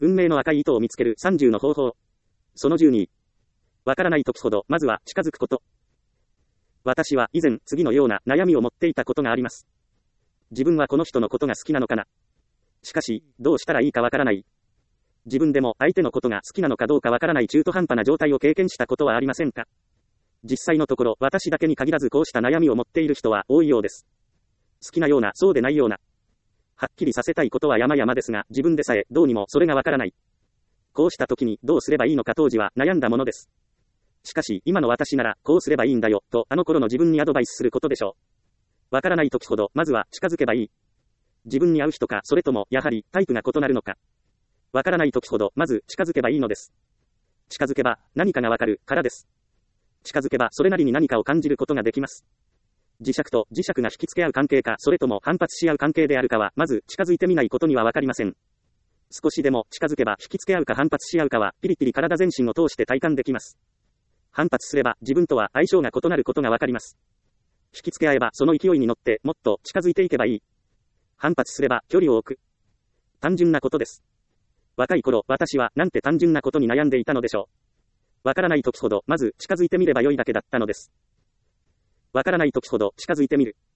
運命の赤い糸を見つける30の方法。その12。わからない時ほど、まずは近づくこと。私は以前、次のような悩みを持っていたことがあります。自分はこの人のことが好きなのかな。しかし、どうしたらいいかわからない。自分でも相手のことが好きなのかどうかわからない中途半端な状態を経験したことはありませんか。実際のところ、私だけに限らずこうした悩みを持っている人は多いようです。好きなような、そうでないような。はっきりさせたいことは山々ですが、自分でさえどうにもそれがわからない。こうした時にどうすればいいのか当時は悩んだものです。しかし、今の私なら、こうすればいいんだよ、とあの頃の自分にアドバイスすることでしょう。わからない時ほど、まずは近づけばいい。自分に合う人か、それとも、やはり、タイプが異なるのか。わからない時ほど、まず近づけばいいのです。近づけば、何かがわかる、からです。近づけば、それなりに何かを感じることができます。磁石と磁石が引きつけ合う関係か、それとも反発し合う関係であるかは、まず近づいてみないことにはわかりません。少しでも近づけば引きつけ合うか反発し合うかは、ピリピリ体全身を通して体感できます。反発すれば、自分とは相性が異なることがわかります。引きつけ合えば、その勢いに乗って、もっと近づいていけばいい。反発すれば、距離を置く。単純なことです。若い頃、私は、なんて単純なことに悩んでいたのでしょう。わからない時ほど、まず近づいてみればよいだけだったのです。わからない時ほど近づいてみる。